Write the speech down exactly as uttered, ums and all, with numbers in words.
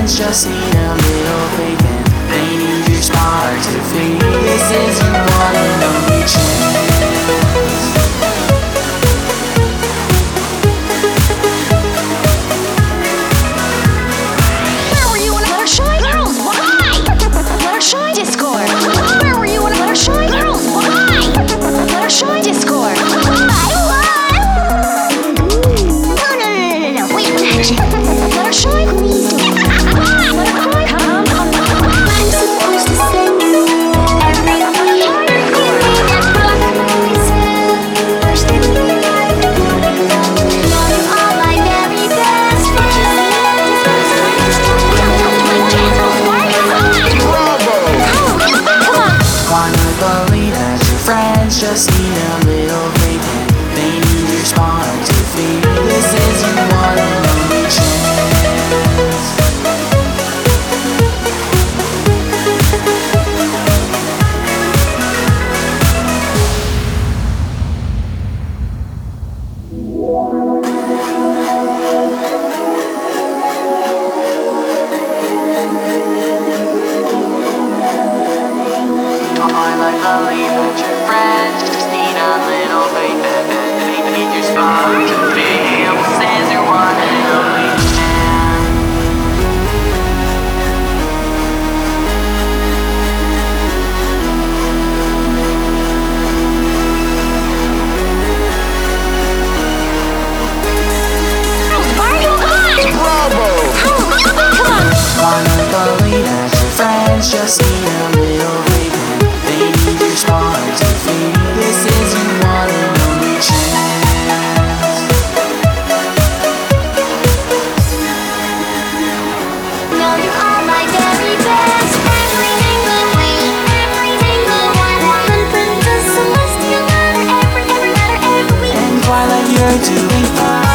friends just need a little faith and they need your spark to fade. This is your one and only chance. Where were you when Fluttershy? Girls, why? Fluttershy Discord. Where were you when Fluttershy? Girls, why? Fluttershy Discord. Why? No, no, no, no, no, no. Wait, Fluttershy, please don't. Fluttershy, come on. I'm supposed to send you everything. Give me that book. First thing you have to do. Now you are my very best friend. Wanna believe that your friends just need a little faith and they need your spark to fade. This is your one and only chance. I believe that your friends just need a little faith and they need your spark to fade. This is your one and only chance. Wanna believe that your friends just need a little faith and they need your spark to fade. This is your one and only chance. Now you are my very best. Every single week, every single one. One princess, celestial matter, every, every matter, every week. And Twilight, you're doing fine.